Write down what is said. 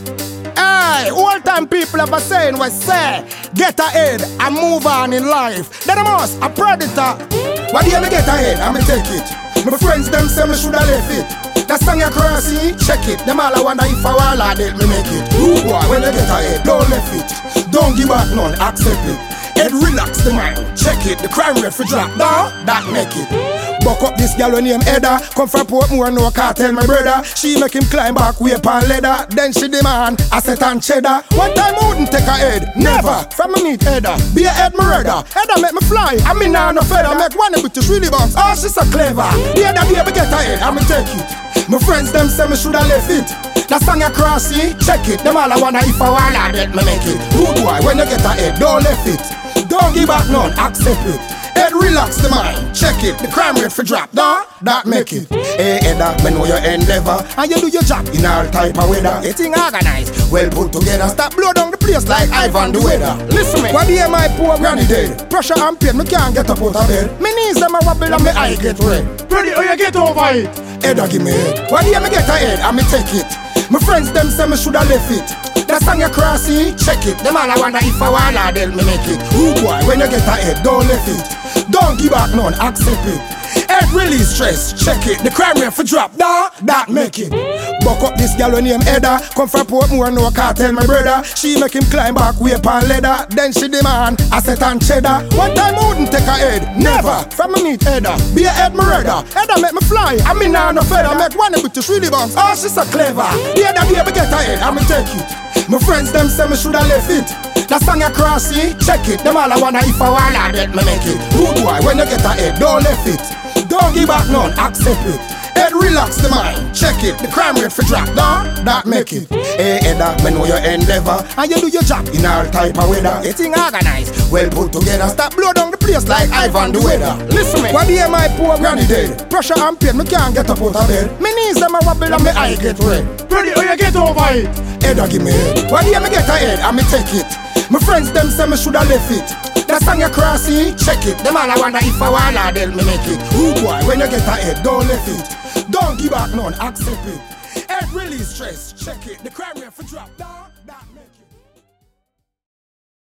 Hey, old time people have a saying we say, get ahead and move on in life. Then I must a predator. Why do you get ahead? I'ma take it. My friends them say me shoulda left it. That song you crossy, check it. Them all I wonder if I will or they'll me make it. Ooh boy, when you get ahead, don't left it. Don't give back none, accept it. Head relax the mind, check it. The crime rate for drop down, that make it. Buck up this gal when name Edda. Come from Portmore, no cartel my brother. She make him climb back way pan leather. Then she demand asset and cheddar. One time I wouldn't take her head, never. From me meet Edda, be a head my rudder. Edda make me fly, I mean now no feather. Make one of it really bounce, oh she's so clever. The Edda be able get her head, I'ma take it. My friends them say me shoulda left it. That song you crossy, check it. Them all I wonder if I will or let me make it. Rude boy, when you get her head, don't left it. Don't give back none, accept it. Head relax the mind, check it. The crime rate for drop, nah, that make it. Hey Edda, me know your endeavor, and you do your job in all type of weather. Everything organized, well put together. Stop blow down the place like Ivan the weather. Listen me, what the my poor granny dead? Pressure and pain, me can't get up out of bed. Me knees them a wobble and me eye get red. Ready, oh you get over it. Edda give me head. What do you me get ahead and me take it? My friends them say me shoulda left it. That song you crossy, check it. Them all I wonder if I will or they'll me make it. Ooh boy, when you get ahead, don't left it. Don't give back none, accept it. Head release stress, check it. The crime rate for drop, nah, that make it. Buck up this gal when name Edda. Come from Portmore, no cartel my brother. She make him climb back way pan leather. Then she demand asset and cheddar. One time I wouldn't take her head, never. From me meet Edda, be a head my rudder. Edda make me fly, I mean now no feather. Make one of it really bounce, oh she's so clever. The Edda be able get her head, I'ma take it. My friends them say me shoulda left it. That song you crossy, check it. Them all I wonder if I will or let me make it. Rude boy, when you get ahead, don't left it. Don't give back none, accept it. Head relax the mind, check it. The crime rate for drop, nah, that make it. Hey Edda, me know your endeavor, and you do your job in all type of weather. Everything organized, well put together. Stop blow down the place like Ivan the weather. Listen me, what the my poor granny dead? Pressure and pain, me can't get up out of bed. Me knees them a wobble and me eye get red. Ready, oh you get over it. Edda give me head. What do you me get ahead and me take it? My friends them say me shoulda left it. That song you crossy, check it. Them all I wonder if I will or they'll me make it. Ooh boy, when you get ahead, don't left it. Don't give back none, accept it. Head release stress, check it. The crime rate for drop down.